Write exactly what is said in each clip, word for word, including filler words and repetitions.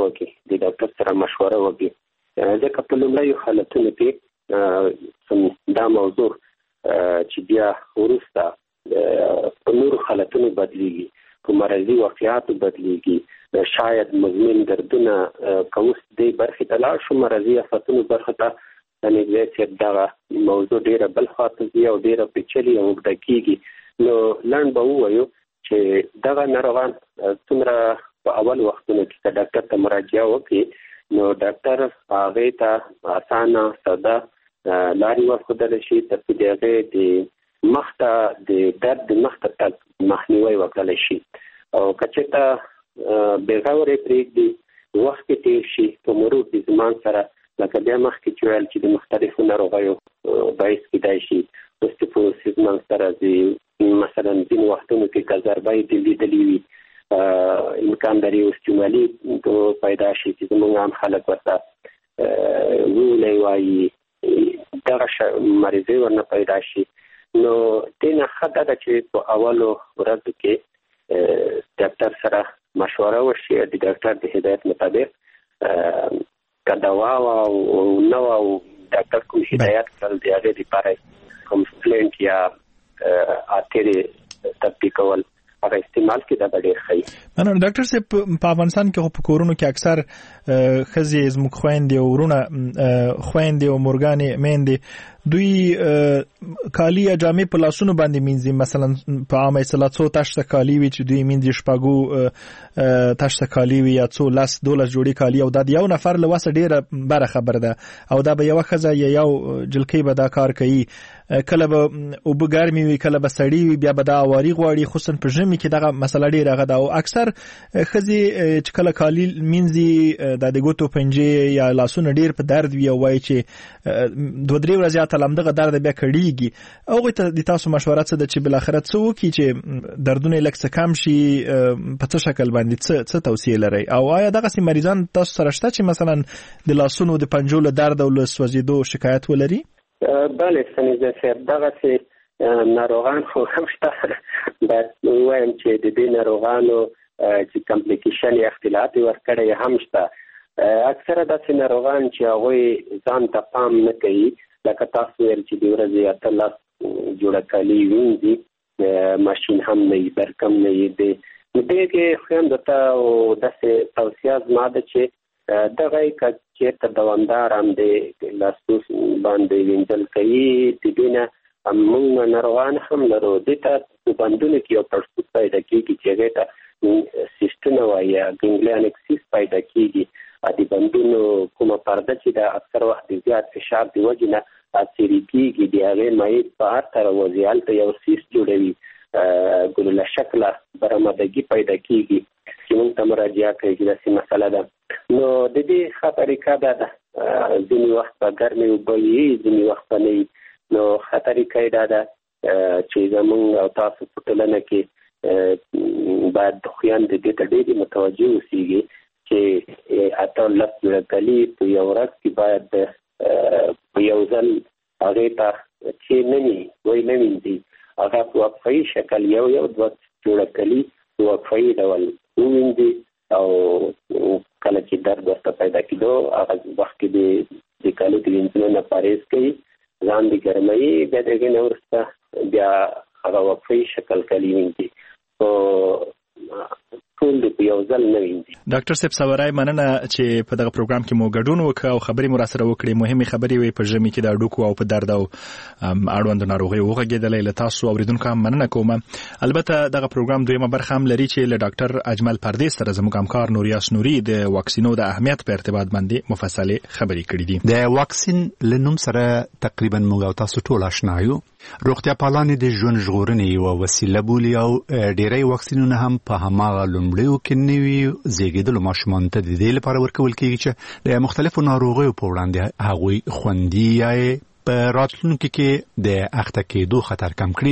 وکړي، د ډاکټر سره مشوره وکړي، ځکه په لومړیو حالتونو کې دا موضوع چې بیا وروسته په نورو حالتونو بدلیږي، په مرضي واقعاتو بدلیږي، شاید مزمن دردونه کوس دی برخې ته لاړ شو، مرضي آفتونو برخه ته نږدې چې دغه موضوع ډیره بل خواته ځي او ډیره پیچلې او اوږده کېږي. نو لنډ به ووایو چې دغه ناروغان څومره په اول وختونو کې که ډاکټر ته مراجعه وکړي نو ډاکټر هغې ته اسانه ساده لارې ورښودلی شي تر څو د هغې د مخ ته د درد د مخ ته تګ مخنیوی وکړلی شي. او که چېرته بېغورې پرېږدي، وخت کې تېر شي په مرور د زمان سره، لکه بیا مخکې چې ویل چې د مختلفو ناروغیو باعث کېدای شي اوسټیوپوروسیس منځته راځي، مثلا ځینې وختونو کې که ضربه یې لیدلې وي امکان لري اوسټیومالي پیدا شي چې زموږ عام خلک ورته وولی وایي، دغه مریضۍ ورنه پیدا شي. نو دې نه ښه دا ده چې په اولو ورځو کې ډاکټر سره مشوره وشي، د ډاکټر د هدایت مطابق که دوا او نه او ډاکټر کوم هدایت کړل د هغې دپاره کوم سپلینټ یا اترې تطبیقول هغه استعمال کې دا ډېر ښه وي. مننه ډاکټر صاحب. په افغانستان کې په کورونو کې اکثر ښځې زموږ خویندې او ورونه خویندې او مورګانې میندې دوی کالي یا جامې په لاسونو باندې مینځي، مثلا په عامه اصطلاح څو تشته کالي وي چې دوی مینځي، شپږو تشته کالي وي یا څو لس دولس جوړې کالي، او دا د یو نفر له وسه ډېره بره خبره ده، او دا به یوه ښځه یا یو جلکۍ به دا کار کوي. کله به اوبه ګرمې وي، کله به سړې وي، بیا به دا اواري غواړي، خصوصا په ژمي کې دغه مسله ډېره هغه ده. او اکثر ښځې چې کله کالي مینځي دا د ګوتو پنجې یا لاسونه ډېر په درد وي او وایي چې دوه درې ورځې یا تلمدغه درد بیا کړېږي. هغوی ته د تاسو مشوره څه ده چې بالاخره څه وکړي چې دردونه یې لږ څه کم شي؟ په څه شکل باندې څه څه توصیه لرئ؟ او آیا دغسې مریضان تاسو سره شته چې مثلا د لاسونو د پنجو له درد او له سوځېدو شکایت ولري؟ بله سنیزه صاحب، دغسې ناروغان خو هم شته. باید ووایم چې د دې ناروغانو چې کمپلیکیشن یا اختلاط ورکړی هم شته. اکثره داسې ناروغان چې هغوی ځان ته پام نه کوي، لکه تاسو ویل چې د ورځې اتلس جوړه کالي وینځي، ماشین هم نه وي، برکم نه وي. د دې کې خویندو ته داسې توصیه زما ده چې دغه که چېرته دوامدار هم د لاسو باندې وینځل کوي، د دې نه موږ ناروغان هم لرو. دې ته په بندونو کې یو پړسوب پیدا کېږي چې هغې ته سیسټونه وایي یا ګنګلیان اکسیس پیدا کېږي. د بندونو کومه پرده چې ده اکثر وخت د زیات فشار د وجې نه اڅېرې کېږي، د هغې مایع بهر ته راوځي، هلته یو سیس جوړوي، ګلوله شکله برآمدګي پیدا کېږي چې موږ ته مراجعه کوي چې داسې مسله ده. نو د دې ښه طریقه دا ده، ځینې وخت به ګرمې اوبه وي، ځینې وخت به نه وي. نو ښه طریقه یې دا ده چې زموږ او تاسو په ټولنه کې باید خویندې دې ته ډېرې متوجه اوسېږي چې اته لس جوړه کالي په یو ورځ کې باید په یو ځل هغې ته چې نه وي وایي نه وینځي، هغه په وقفه‌یي شکل یو یو دوه جوړه کالي په وقفه‌یي ډول ووینځي، او کله چې درد ورته پیدا کېدو هغه وخت کې د کالو د وینځلو نه پرهیز کوي، ځان د ګرموي، بیا د هغې نه وروسته بیا هغه وقفه‌یي شکل کالي وینځي. ټول د یو ځل نه وینځي. ډاکټر صاحب صبرای، مننه چې په دغه پروګرام کې مو ګډون وکړ او خبرې مو راسره وکړې. مهمې خبرې وې په ژمي کې د هډوکو او په درد او اړوندو ناروغیو وغږېدلی. له تاسو اورېدونکو هم مننه کوم. البته دغه پروګرام دویمه برخه هم لري چې له ډاکټر اجمل پردیس سره زموږ همکار نوریاس نوري د واکسینو د اهمیت په ارتباط باندې مفصلې خبرې کړې دي. د واکسین له نوم سره تقریبا موږ او تاسو ټول آشنا یو. روغتیا پالانې د ژوند ژغورنې یوه وسیله بولي او ډېری واکسینونه هم په هماغه لومړیو کې نوي زیږېدلو ماشومانو ته د دې لپاره ورکول کېږي چې د مختلفو ناروغیو په وړاندې هغوی خوندي یا په راتلونکي کې د اخته کېدو خطر کم کړي.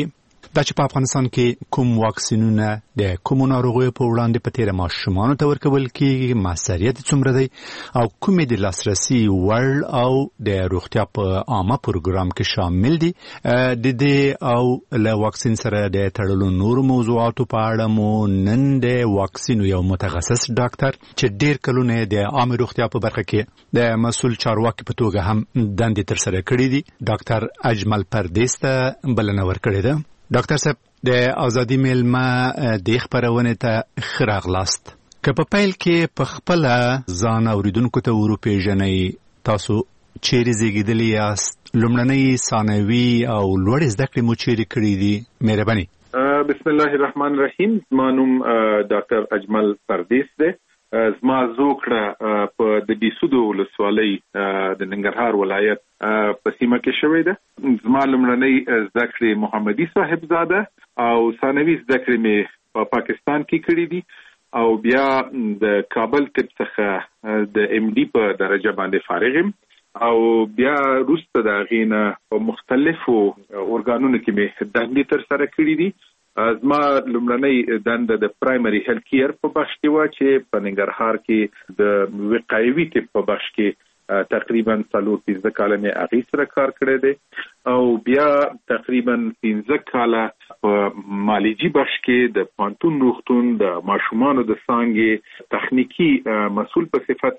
دا چې په افغانستان کې کوم واکسینونه د کوم ناروغیو په وړاندې په تیره ماشومانو ته ورکول کېږي، موثریت څومره دی او کومې د لاسرسي وړ او د روغتیا په عامه پروګرام کې شامل دي. د دې او له واکسین سره د تړلو نورو موضوعاتو په اړه مو نن د واکسین یو متخصص ډاکټر چې ډېر کلونه د عامه روغتیا په برخه کې د مسؤل چارواکي په توګه هم دندې ترسره کړې دي، ډاکټر اجمل پردیس ته بلنه ورکړې ده. ډاکټر صاحب، د ازادي میلمه د خبرونه ته ښه راغلاست. که په پیل کې په خپل ځان اوریدونکو ته وروپېژنئ، تاسو چیرې زیږېدلي یاست؟ لومړنۍ ثانوي او لوړې زده کړې مو چیرې کړې دي؟ مهرباني. بسم الله الرحمن الرحیم. زما نوم ډاکټر اجمل پردیس دی. زما زوکړه په د بیسودو ولسوالۍ د ننګرهار ولایت په سیمه کې شوې ده. زما لومړنۍ زده کړې محمدي صاحبزاده او ثانوي زده کړې مې په پاکستان کې کړې دي او بیا د کابل طب څخه د ایم ډي په درجه باندې فارغ یم او بیا وروسته د هغې نه په مختلفو ارګانونو کې مې دندې ترسره کړې دي. زما لومړنۍ دنده د پرایمري هیلث کیر په بخش کې وه چې په ننګرهار کې د وقایوي طب په بخش کې تقریبا څلور پنځه کاله مې هغې سره کار کړی دی او بیا تقریبا پنځه کاله په مالجي بخش کې د پوهنتون روغتون د ماشومانو د څانګې تخنیکي مسؤل په صفت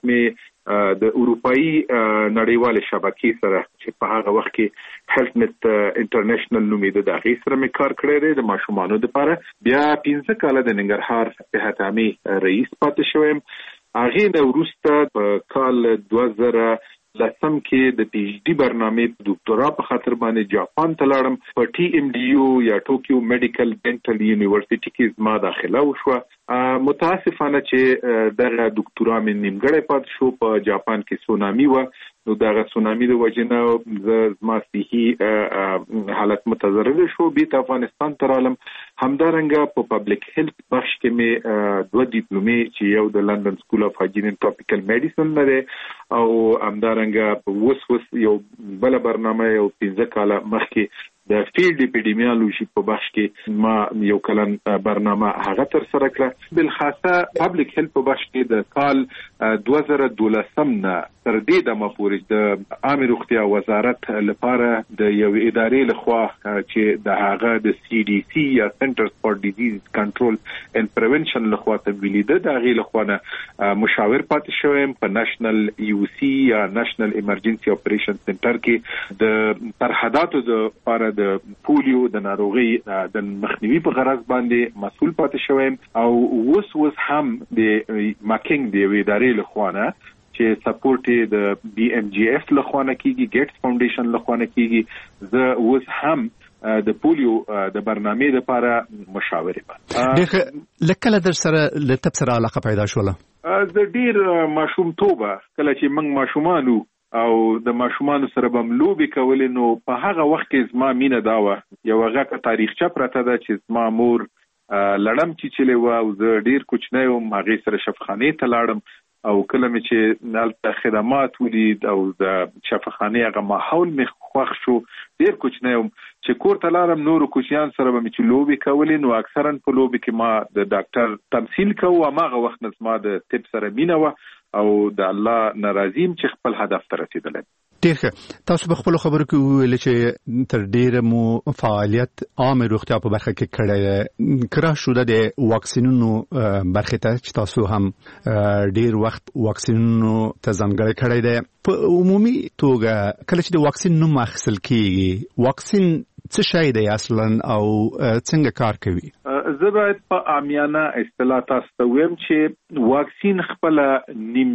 مې د اروپایي نړیوالې شبکې سره چې په هغه وخت کې هیلث نت انټرنیشنل نومېده د هغې سره مې کار کړی دی د ماشومانو دپاره. بیا پنځه کاله د ننګرهار صحت عامې رئیس پاتې شویم. هغې نه وروسته په کال دوه زره لسم کې د پی ایچ ډي برنامې په دوکتورا په خاطر باندې جاپان ته لاړم. په ټي ام ډي یو یا ټوکیو میډیکل ډینټل یونیورسيټي کې زما داخله وشوه. متاسفانه چې دغه دوکتورا مې نیمګړی پاتې شو. په جاپان کې سونامي وه، نو دغه سونامي د وجې نه زما صحي حالت متضرر شو. بیرته افغانستان ته رالم. همدارنګه په پبلک هیلث بخش کې مې دوه ډیپلومې چې یو د لندن سکول اف هایجین اینډ ټراپیکل میډیسن نه دی او همدارنګه اوس اوس یو بله برنامه یو پنځه کاله مخکې د فیلډ اپیډیمیالوژي په بخش کې ما یو کلن برنامه هغه ترسره کړه. بالخاصه پبلک هیلث په بخش کې د کال دوه زره دولسم نه تر دې دمه پورې د عامه روغتیا وزارت لپاره د یو ادارې لخوا چې د هغه د سی ډي سی یا سنټرز فار ډیزیز کنټرول اند پریونشن لخوا تمویلي ده، د هغې لخوا نه مشاور پاتې شویم. په نشنل یو سی یا نشنل ایمرجنسي اپریشن سنټر کې د سرحداتو لپاره د پولیو د ناروغي د مخنیوي په غرض باندې مسؤل پاتې شویم او اوس اوس هم د ماکینګ د یوې ادارې لخوا نه چې سپورټ د بی ام جی اف لخوا نه کیږي، ګیټس فاونډیشن لخوا نه کیږي. زه اوس هم د پولیو د برنامې لپاره مشاور یم. لکه در سره له تب سره علاقه پیدا شوله؟ د ډیر ماشومتوبه کله چې موږ ماشومانو او د ماشومانو سره به م لوبې کولې، نو په هغه وخت کې زما مینه دا وه، یوه غټه تاریخچه پرته ده چې زما مور لړم چیچلې وه او زه ډیر کوچنی وم. هغې سره شفاخانې ته لاړم او کله مې چې هلته خدمات ولید او د شفاخانې هغه ماحول مې خوښ شو، ډیر کوچنی وم چې کور ته لاړم. نورو کوچیان سره به مې چې لوبې کولې، نو اکثرا په لوبې کې ما د ډاکټر تمثیل کوو. هماغه وخت نه زما د طب سره مینه وه او د الله ناراضیم چې خپل هدف ته رسیدلی. ډېر ښه. تاسو په خپلو خبرو کې وویل چې تر ډېره مو فعالیت عامه روغتیا په برخه کې کړی. که راشو د واکسینونو برخې ته چې تاسو هم ډېر وخت واکسینونو ته ځانګړی کړی دی، په عمومي توګه کله چې د واکسین نوم اخیستل کېږي، واکسین څه شی دی اصلا او څنګه کار کوي؟ زه باید په عامیانه اصطلاح تاسو ته ویم چې واکسین خپله نیم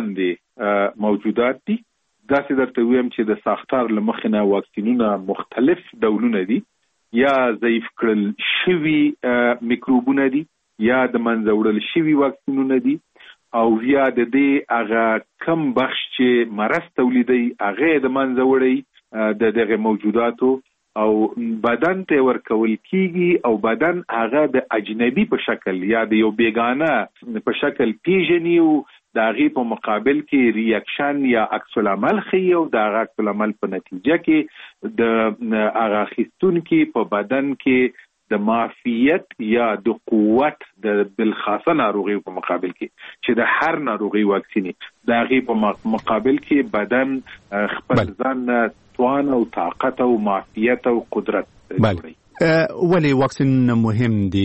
ژوندې موجودات دي. داسې درته ویم چې د ساختار له مخې نه واکسینونه مختلف ډولونه دي، یا ضعیف کړل شوي میکروبونه دي، یا د منځه وړل شوي واکسینونه دي، او یا د دې هغه کم بخش چې مرض تولیدوي هغه د منځه وړي د دغه موجوداتو او بدن ته ورکول کیږي او بدن هغه د اجنبي په شکل یا د یو بیگانه په شکل پیژني او د هغې په مقابل کې ریاکشن یا عکس العمل ښیي او د هغه عکس العمل په نتیجه کې د هغه اخیستونکي په بدن کې د معافیت یا د قوت د بالخاصه ناروغي په مقابل کې چې د هر ناروغي واکسین د هغه په مقابل کې بدن خپل ځان توان او طاقت او معافیت او قدرت لري. ولی واکسین مهم دي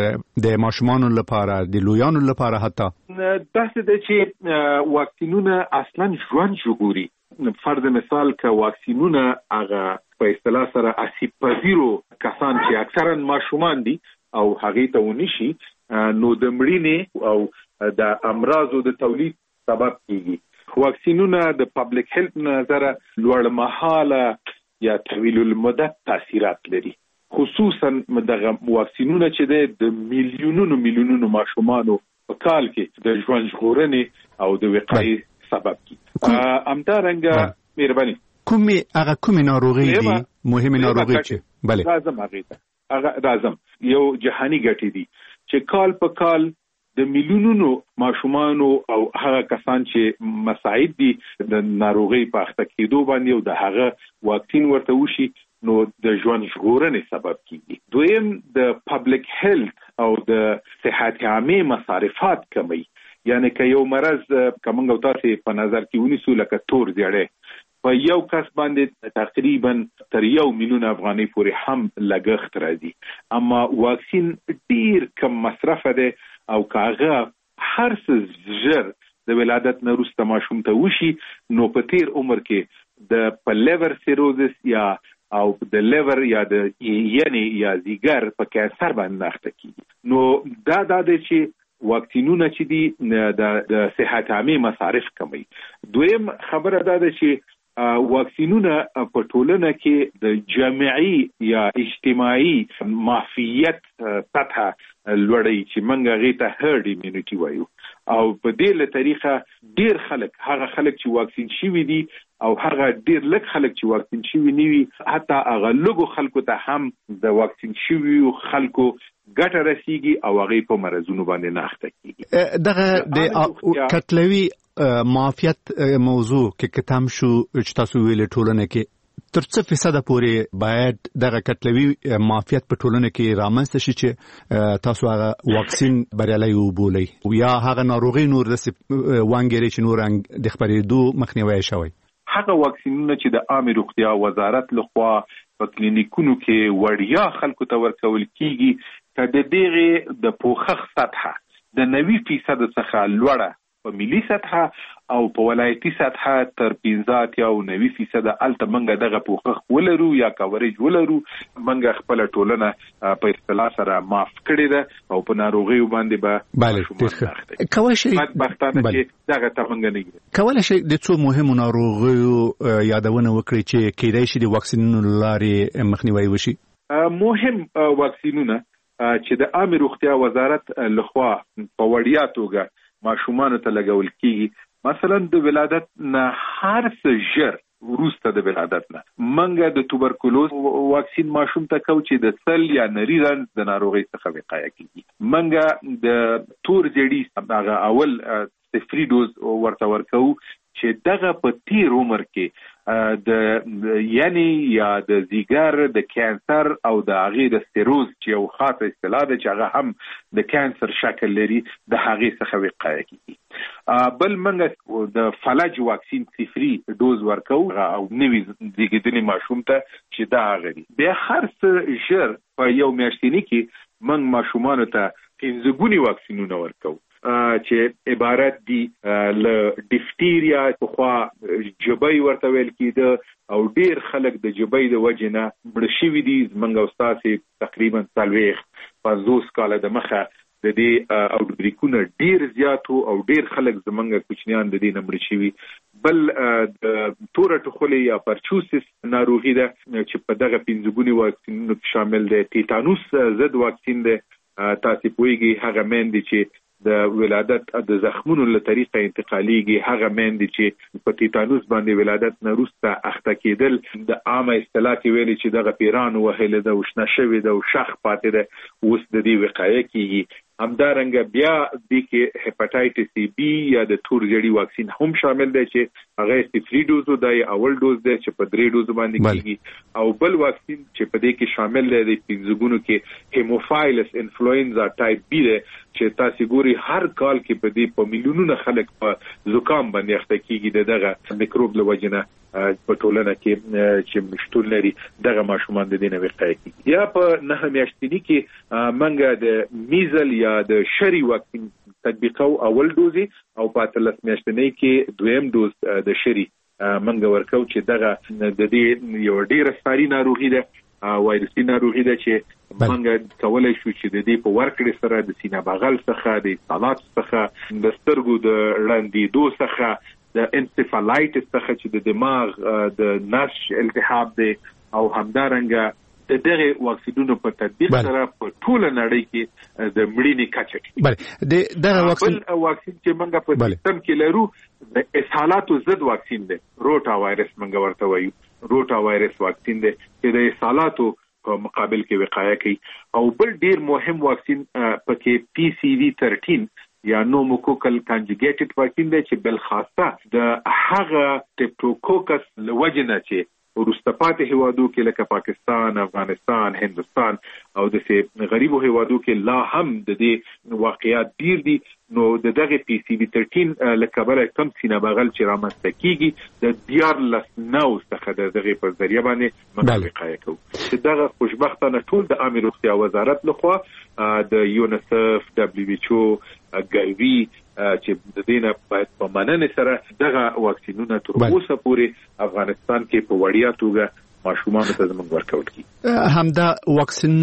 د ماشومانو لپاره د لویانو لپاره حتی داسې ده چې واکسینونه اصلا ژوند ژغوري. فرض مثال که واکسینونه هغه په اصطلاح سره اسیب پذیرو کسان چې اکثرا ماشومان دي او هغه ته ونشي نو د مړینې او د امراضو د تولید سبب کیږي. واکسینونه د پبلک هیلث نظر لوړ مهاله یا طویل المدت تاثیرات لري، خصوصا دغه واکسینونه چې د میلیونونو میلیونونو ماشومانو په کال کې د ژوند ژغورنې او د وقایې سبب کیږي. امدارنګه مهرباني کومي هغه کومي ناروغي دي مهمه ناروغي چې بله لازم هغه هغه لازم یو جهانی ګټي دي چې کال په کال د میلیونونو ماشومان او هغه کسان چې مساعد دي د ناروغي په اخته کېدو باندې او د هغه واکسین ورته وشي نو د ژوند ژغورنې سبب کیږي. دویم د پبلک هیلث او د صحت عامه مصارفات کمی، یعنی که یو مرض کومنګ او تاسو په نظر کې ونیسو لکه تور زیړی په یو کس باندې تقریبا تر یو میلیون افغانۍ پورې هم لګښت راځي، اما واکسین ډیر کم مصرف ده او کاغه هر څه زر د ولادت نه وروسته ماشوم ته وشي نو په تیر عمر کې د په لیور سیروزس یا او د لیور یا د یعنی یا زیګر په کانسر باندې اخته کیږي. نو دا د دې چې واکسینونه چې دي د صحت عامه مصارف کموي. دویم خبره دا ده چې واکسینونه په ټولنه کې د جمعي یا اجتماعي معافیت سطح لوړوي چې موږ هغې ته هرډ ایمیونټي وایو، او په دې له طریقه ډیر خلک هغه خلک چې واکسین شوي دي او هغه ډیر لږ خلک چې واکسین شوي نه وي حتی هغه لږو خلکو ته هم د واکسین شویو خلکو ګټه رسیږي او هغه په مرزونو باندې نه اخته کیږي. دغه د کتلوي معافیت موضوع کې کتم شو چې تاسو ویل ټولنه کې تر څه فیصد پورې باید دغه کتلوي معافیت په ټولنه کې رامنځته شي چې تاسو هغه واکسین بریالي وبولئ یا هغه ناروغي نور د وانګری چې نور د خپرېدو مخنیوي شوی؟ هغه واکسینونه چې د عامه روغتیا وزارت لخوا په کلینیکونو کې وړیا خلکو ته ورکول کیږي که د دغه د پوښښ سطح د نوي فیصد څخه لوړه په ملي سطح او په ولایتي سطح تر پنځه یا نوي فیصد الته منګه دغه پوښښ ولرو یا کاورج ولرو، منګه خپل ټولنه په اصطلاح سره معاف کړی ده او په ناروغي باندې به بله کوي شي بدبختانه چې دغه ته منګه نه کوي شي د څو مهمو ناروغیو یادونه وکړي چې کېدای شي د واکسینونو لارې مخنیوي وشي. مهم واکسینونه چې د عامه روغتیا وزارت لخوا په وړیا توګه ماشومان ته لګول کیږي، مثلا د ولادت نه هر څه ژر وروسته د ولادت نه منګه د توبرکلوز واکسین ماشوم ته کو چې د سل یا نری رنځ د ناروغۍ څخه وقایه کیږي، منګه د تور زیړی هغه اول صفري ډوز ورته ورکو چې دغه په تیر عمر کې د یعنی یا د زیګر د کانسر او د هغې د سیروز چې یو خاصه اصطلاح ده چې هغه هم د کانسر شکل لري د هغې څخه وقایه کیږي. بل منګه د فلج واکسین صفري ډوز ورکو او نوي زیږیدلي ماشوم ته چې دا هغه دي. بیا هر څه ژر په یو میاشتني کې موږ ماشومانو ته پنځه ګوني واکسینونه ورکو چې عبارت دي له ډیفتیریا پخوا جبۍ ورته ویل کېده او ډیر خلک د جبۍ د وجې نه مړه شوي دي. زموږ او ستاسې تقریبا څلوېښت پنځوس کاله د مخه د دې اوټبریکونه ډیر زیاتو او ډیر خلک زموږ کوچنیان د دې نه مړه شوي. بل د توره ټخولې یا پرچوسس ناروغي ده چې په دغه پنځه ګوني واکسینونو کې شامل دی. تیتانوس ضد واکسین دی، تاسې پوهېږئ هغه میندې چې د ولادت د زخمونو له طریقه انتقالیږي، هغه میندې چې په تیتانوس باندې ولادت نه وروسته اخته کېدل د عامه اصطلاح کې ویلي چې دغه پیران وهلې ده او شنه شوې ده او شخ پاتې ده، اوس د دې وقایه کېږي. همدارنګه بیا د کې هپاتایټس بی یا د تور ژړی واکسین هم شامل دی چې هغه صفري ډوز دی، اول ډوز دی چې په درې ډوز باندې کیږي، او بل واکسین چې په دې کې شامل دی د پنځګونو کې هیموفایلس انفلوئنزا ټایپ بی دی چې تاسو ګوري هر کال کې په دې په میلیونونو خلک په زکام باندې اخته کیږي دغه میکروب له وجنه په ټولنه کې چې مشتول لري دغه ماشومان د دې نه وقایه کیږي. یا په نه میاشتنی کې منګه د میزل یا د شری واکسین تطبیقو اول دوزي او په اتلس میاشتنی کې دویم دوز د شری منګه ورکو چې دغه د دې یو ډیره ساري ناروغي ده، وایرسي ناروغي ده چې منګه کولای شو چې د دې په ورکړې سره د سینه بغل څخه د سالات څخه د سترګو د ړندېدو څخه د انسفالایټس څخه چې د دماغ د نش التهاب دی او همدارنګه د دغه واکسینونو په تطبیق سره په ټوله نړۍ کې د مړینې کچه بله د دغه واکسین واکسین چې موږ په سیستم کې لرو د اسهالاتو ضد واکسین دی، روټا وایرس موږ ورته وایو، روټا وایرس واکسین دی چې د اسهالاتو په مقابل کې وقایه کوي. او بل ډیر مهم واکسین پکې پی سی وی تھرټین یا نوموکوکل کانجوګیټډ واکسین دی چې بل خاصه د هغه ټپټوکوکس لوجنه چې ورسته پاتې هیوادو کې لکه پاکستان، افغانستان، هندستان او د سه غریبو هیوادو کې لا هم د دې واقعیات ډیر دي، نو د دغه پی سی وی تھرټین لکه بل کم سینه بغل چې رامنځته کیږي د دیار لس نو څخه د دغه په ذریعہ باندې موږ وقایه کوو. چې دغه خوشبختانه ټول د عامه روغتیا وزارت لخوا د یونیسف، دبليو ایچ او، ګایوي چې د دینه په مننه سره دغه واکسینونه تر اوسه پورې افغانستان کې په وړیا توګه ماشومان ته زموږ ورکول کی. همدا واکسین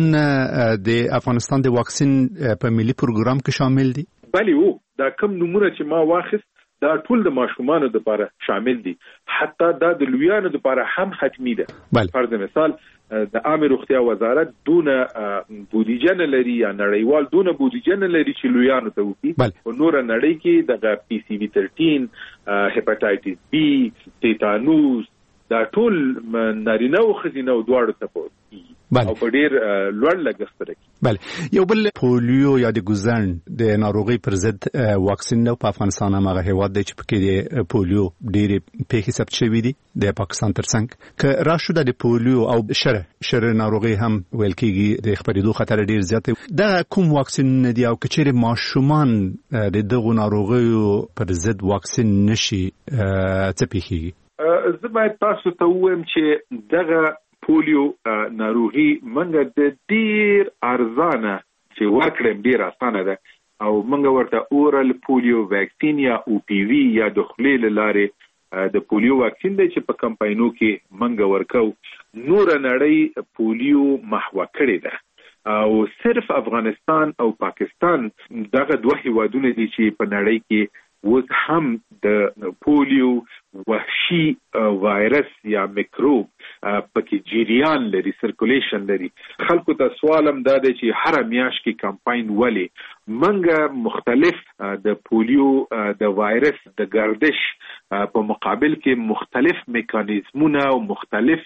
د افغانستان د واکسین په ملي پروګرام کې شامل دي؟ بله او دا کوم نمونه چې ما واخیست دا ټول د ماشومان لپاره شامل دي، حتی دا د لویانو لپاره هم حتمی ده. فرض مثال د عامه روغتیا وزارت دونه بودیجه نه لري یا نړیوال دونه بودیجه نه لري چې لویانو ته وکړي، او نور نړۍ کې د پی سی وی تھرټین، هپاتایټس بی، تیتانوس دا ټول نارینه او ښځینه دواړو ته پوهیږي او په ډیر لوړ لګښت سره. بله یو بل پولیو یا د ګوزن د ناروغي پر ضد واکسین نو په افغانستان هغه هیواد دی چې پکې د پولیو ډېرې پیښې ثبت شوې دي د پاکستان ترڅنګ که راشو د پولیو او شره شره ناروغي هم ویل کېږي د خپرېدو خطر ډېر زیات دی. دا کوم واکسین دی او که چیرې ماشومان د دغو ناروغیو پر ضد واکسین نشي څه پیښیږي؟ زه باید تاسو ته ووایم چې دغه پولیو ناروغي منګه د ډیر ارزانه چې ورکړم ډیر اسانه ده او منګه ورته اورال پولیو واکسین یا او پی وی یا د خلیل لارې د پولیو واکسین دی چې په کمپاینو کې منګه ورکو. نور نړۍ پولیو محو کړی ده او صرف افغانستان او پاکستان دغه دوه هیوادونه دي چې په نړۍ کې وز هم د پولیو وحشي وایرس یا میکروب پکې جریان لري، سرکولیشن لري. خلکو ته سوالم دا دی چې هر میاش کې کمپاین ولی منګه مختلف د پولیو د وایرس د گردش په مقابل کې مختلف میکانیزمونه او مختلف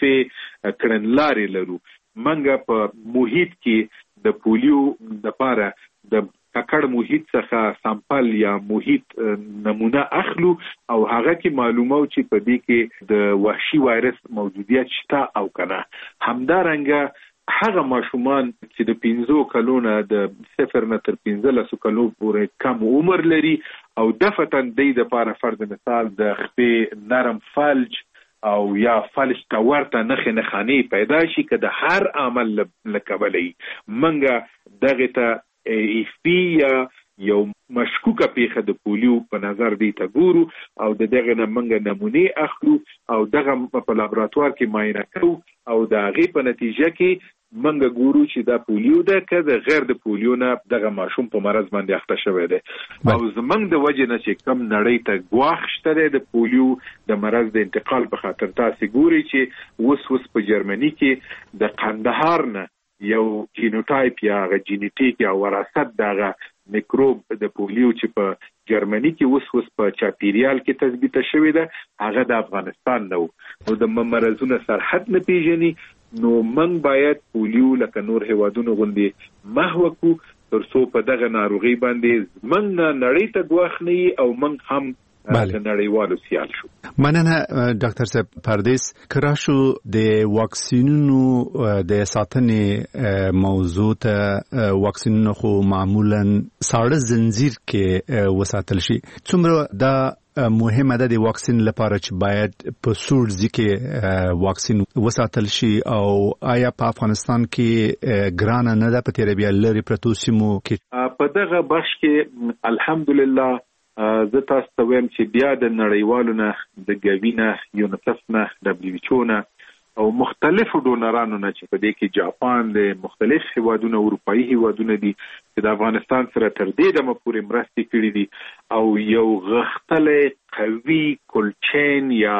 کړنلارې لرو. منګه په محیط کې د پولیو لپاره د ککړ محیط څخه سامپل یا محیط نمونه اخلو او هغه کې معلومه چې په دې کې د وحشي وایرس موجودیت شته او کنه. همدارنګه هغه ماشومان چې د پنځو کلونو د صفر نه تر پنځلسو کلو پورې کم عمر لري او دفتن د دې لپاره فرض مثال د خپې نرم فلج او یا فلج تا ورته نخې نخانې پیدا شي که د هر عمل لکبلې منګه دغه ته ایف پی یا یو مشکوکه پیښه د پولیو په نظر دی ته ګورو او د دغه نمونږ نمونه اخلو او دغه په لابراتوار کې معاینه کوو او د هغې په نتیجه کې منګه ګورو چې دا پولیو ده که د غیر د پولیو نه دغه ماشوم په مرض باندې اخته شوی دی. او زمونږ د وجې نه چې کم نړۍ ته ګواښ شته دی د پولیو د مرض د انتقال په خاطر تاسې ګوري چې اوس اوس په جرمني کې د قندهار نه یو جینوټایپ یا غ جینیټیک یا وراثت دغه میکروب د پولیو چې په جرمني کې اوس اوس په چاپیریال کې تثبیت شوی ده هغه د افغانستان نو نو د مرزونو سرحد نه پیژني. نو من باید پولیو لکه نور هیوادونو غوندي محو کو ترڅو په دغه ناروغي باندې موږ نړۍ ته ګواښنی او موږ هم د نړیوالو سیال شو. مننه ډاکټر صاحب پردیس. کراشو د واکسینونو د ساتنې موضوع ته واکسینونو خو معمولا ساړه زنجیر کې وساتل شي. څومره دا مهمه ده د واکسین لپاره چې باید په سوړ ځکه واکسین وساتل شي او آیا په افغانستان کې ګرانه نه ده په تیر بیا لري پرتو سیمو کې؟ په دغه بخش کې الحمدلله زه تاسو ته وایم چې بیا د نړیوالو نه د ګوینه یونیسف نه دبليو ایچ او نه او مختلفو ډونرانو نه چې په دې کې جاپان د مختلف هیوادونو اروپایي هیوادونو دي چې د افغانستان سره تر دې دمه پورې مرستې کړې دي او یو غښتلی قوي کولچین یا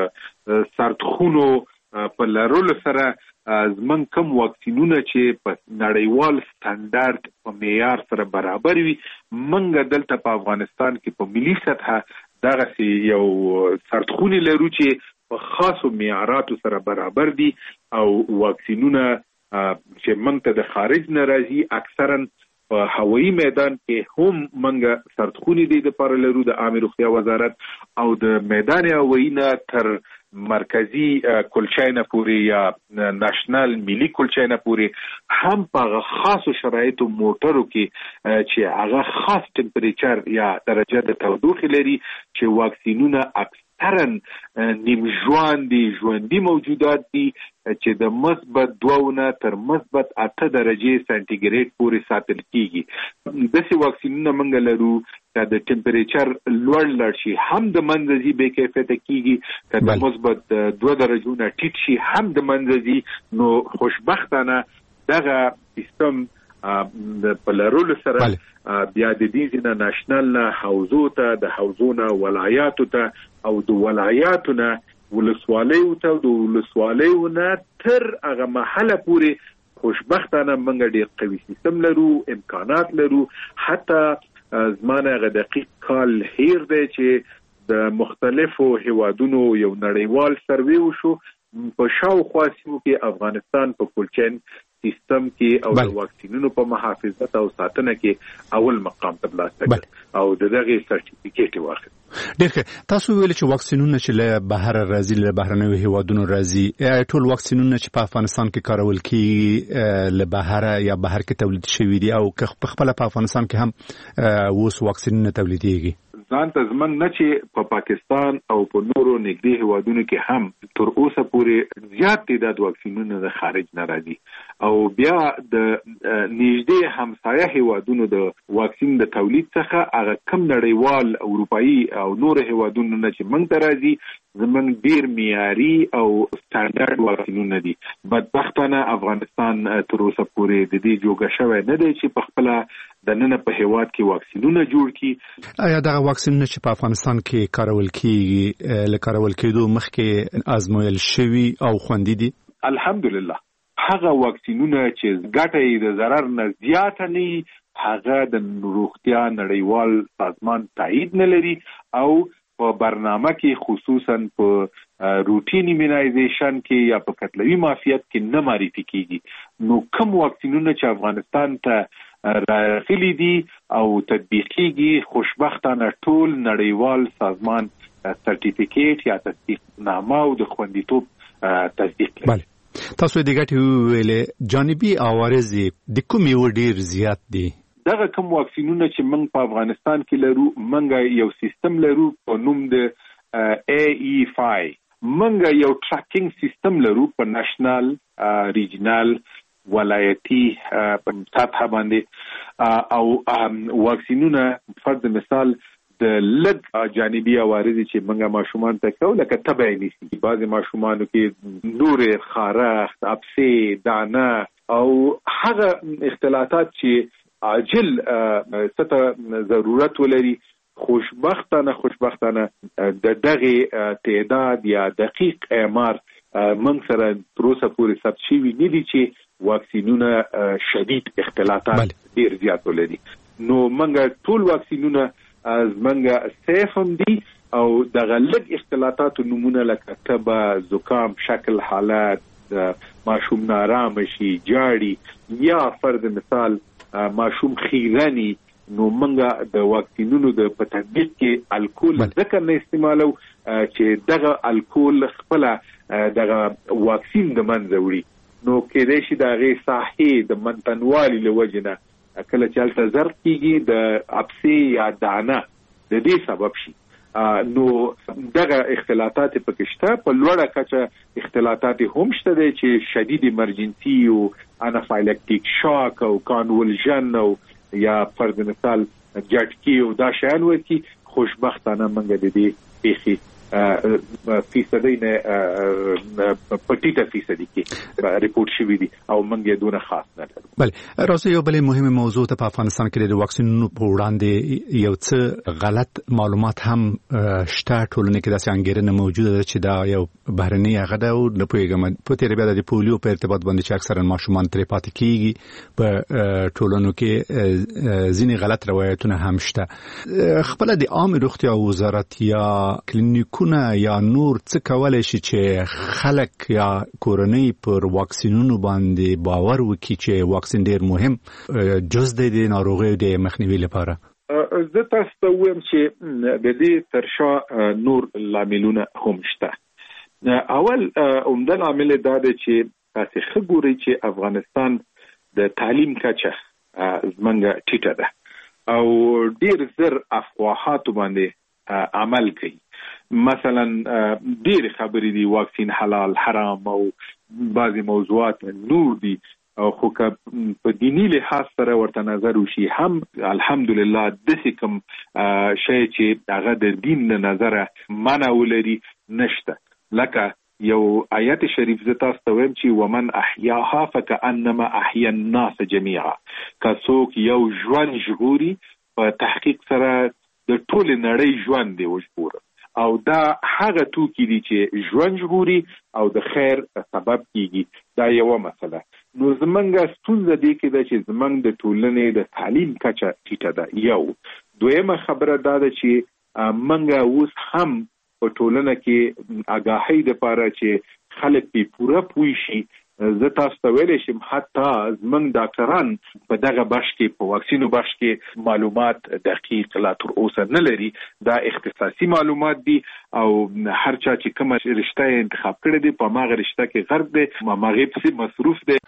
د سرتخونو په لرلو سره زمون کوم واکسینونه چې په نړیوال سټانډارد په معیار سره برابر وي منګه دلته په افغانستان کې په ملي سطح دغه یو سرتخونی لرو چې په خاصو معیاراتو سره برابر دي او واکسینونه چې موږ ته د خارج نه راځي اکثرا په هوایي میدان کې هم موږ سرتخونی دي د پر لرو د عامه روغتیا وزارت او د میدان هوایي نه تر مرکزی کلچاینه پوری یا ناشنل ملي کلچاینه پوری هم په خاصو شرایطو موټرو کې چې هغه خاص ټمپریچر یا درجه د تودوخې لري چې واکسینونه اکثرا نیم ژوندي ژوندي موجودات دي چې د مثبت دوه تر مثبت اته درجه سانتیګریډ پورې ساتل کیږي. داسې واکسینونه موږ لرو چې د ټمپریچر لوړ لړ شي هم د منځي به کیفیت کیږي چې د مثبت دوه درجو نه ټیټ شي هم د منځي. نو خوشبختانه دغه سیستم د پلرولو سره بیا د دې نه ناشنل نه حوزو ته د حوزونه ولایاتو ته او د ولایاتو نه ولسوالیو ته د ولسوالیو نه تر هغه محله پورې خوشبختانه موږ ډېر قوي سیستم لرو امکانات لرو. حتی زمانه غ دقیق کال هیر دی چې د مختلفو هیوادونو یو نړیوال سروې وشو په شاوخوا سیمو کې افغانستان په کولچین سیستم کې او د واکسینونو په محافظت او ساتنه کې اول مقام ترلاسه کړ او دغه سرټیفیکیټ واخیست. ډېر تاسو ویل چې واکسینونه چې له بهر راځي له بهرنیو هیوادونو راځي ټول واکسینونه چې په افغانستان کې کارول کیږي له بهر یا بهر کې تولید شوي دي او په خپل په افغانستان کې هم اوس واکسینونه تولیدېږي؟ ځان ته زمنګ نه چې په پاکستان او په نورو نږدې هیوادونو کې هم تر اوسه پورې زیات تعداد واکسینونه د خارج نه راځي او بیا د نږدې همسایه هیوادونو د واکسین د تولید څخه هغه کم نړیوال اروپایي او نور هیوادونو نه چې موږ ته راځي زمنګ ډیر معیاري او سټانډرډ واکسینونه دي. بدبختانه افغانستان تر اوسه پورې د دې جوګه شوی نه دی چې په خپل د نن په هیواد کې واکسینونه جوړ کړي. آیا دا واکسینونه چې په افغانستان کې کارول کیږي له کارول کېدو مخکې آزمویل شوي او خوندي دي؟ الحمدلله هغه واکسینونه چې ګټه یې د ضرر نه زیاته نه هغه د روغتیا نړیوال سازمان تایید نه لري او په برنامه کې خصوصا په روټین ایمونایزیشن کې یا په قتلوي معافیت کې نه معرفي کیږي. نو کوم واکسینونه چې افغانستان ته راغلي دي او تطبیقيږي خوشبختانه ټول نړیوال سازمان سرټیفیکیټ یا تصدیقنامه او د خوندیتوب تصدیق کوي. تاسو د ګټې ویلې جانبي عوارض د کومې و ډیر زیات دي؟ دغه کوم واکسینونه چې موږ په افغانستان کې لرو موږ یو سیستم لرو په نوم د ای ای فای. موږ یو ټریکینګ سیستم لرو په نېشنل ریجنل ولایتي په سطح باندې او واکسینونه فرض مثال د لږ جانبي عوارض چې موږ ماشومان ته کوو لکه تبعی نیسي بعضې ماشومانو کې نورې خارښت ابسې دانه او هغه اختلاطات چې عاجل څه ضرورت ولري خوشبختانه خوشبختانه د دغه تعداد یا دقیق اعمار من سره تر اوسه پورې ثبت شوي نه دي چې واکسینونه شدید اختلاطات ډیر زیات ولري. نو موږ ټول واکسینونه زمونږ سیف هم دي او دغه لږ اختلاطاتو نمونه لکه تبه زکام شکل حالت ماشوم نارام شي جاړي یا فرض مثال ماشوم خیرانی نو منګه د واکسینونو د پټبیق کې الکول ځکه نه استعمالو چې دغه الکول خپل دغه واکسین د منځ وړي نو کې د شي دغه صحي د منتنوالي لوجنه کله چې الته زر کیږي د اپسی یا دانه د دې سبب شي نو دغه اختلاطات پکشته په لوړه کچه اختلاطات هم شته چې شدید ایمرجنسي او انافایلکټیک شاک او کانولژن او یا فرض مثال جټکی او دا شان وکی خوشبختانه منګه د دې پیخي فیصدی نه پټیټه فیصدی کې ریپورت شوی دی او منګه دونه خاص نه ده. بله راځي یو بل مهمه موضوع ته په افغانستان کې د واکسینونو په وړاندې یو څه غلط معلومات هم شته ټولنه کې داسې انګیرنه موجوده ده چې دا یو بهرنی هغه ده او نه پوهیږم په تیر بیا د پولیو په ارتباط باندې چې اکثرا ماشومان ترې پاتې کیږي په ټولنو کې ځینې غلط روایتونه هم شته. خپل د عام روغتیا وزارت یا کلینیکونه یا نور څه کولای شي چې خلک یا کورنۍ پر واکسینونو باندې باور وکړي چې واکسین ډیر مهم جز د ناروغۍ د مخنیوي لپاره؟ زه تاسو ته وایم چې د دې ترشا نور لاملونه هم شته. اول عمده لامل دا دی چې تاسو خبرې چې افغانستان د تعلیم کچه زمونږ ټیټه ده او ډیر زر افواهات باندې عمل کوي. مثلا ډیر خبرې دي واکسین حلال حرام او بعضی موضوعات نور دي خو که په دینی لحاظ سره ورته نظر وشي هم الحمدلله د کوم شی چې هغه د دین نه نظره منع ولري نشته. لکه یو آیت شریف ز تاسو ته وایم چې ومن احیاها فکأنما احیا الناس جميعا که څوک یو ژوند ژغوري په تحقیق سره د ټول نړۍ ژوند دی وژغوره او دا هغه توکي دي چې ژوند ژغوري او د خیر سبب کیږي. دا یو مسله. نو زمونږ ستونزه دی کې ده چې زمونږ د ټولنې د تعلیم کچه ټیټه ده. یو دویمه خبره دا ده چې منګه اوس هم په ټولنه کې آگاهی د پاره چې خلک په پوره پوي شي. زه تاسو ته ویلی شم حتی زمونږ ډاکټران په دغه بخش کې په واکسینو بخش کې معلومات دقیق لا تر اوسه نه لري. دا اختصاصي معلومات دي او هر چا چې کومه رشته انتخاب کړې دي په ماغه رشته کې غرق دي ماغه په مصروف دي.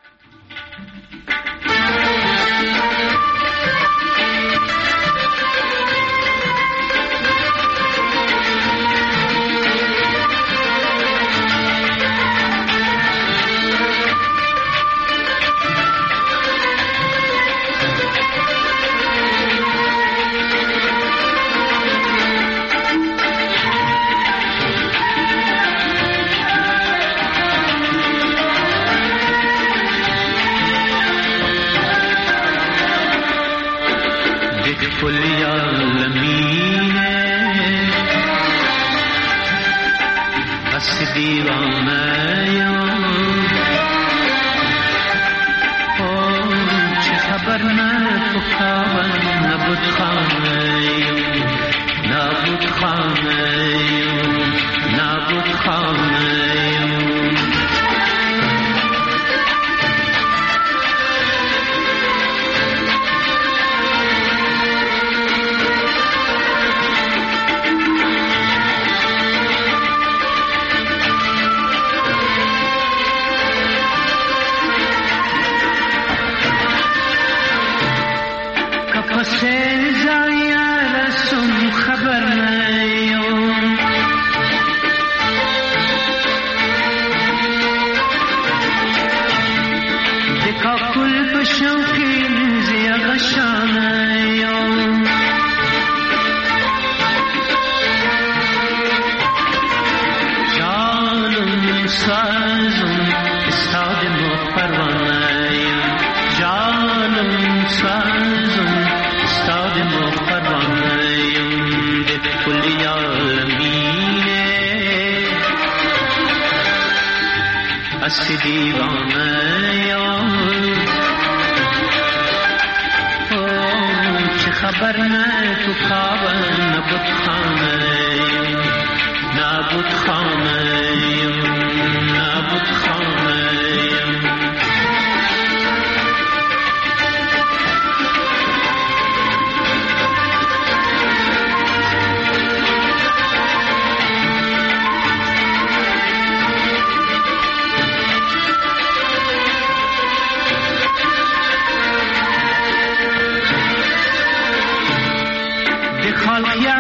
افغانیا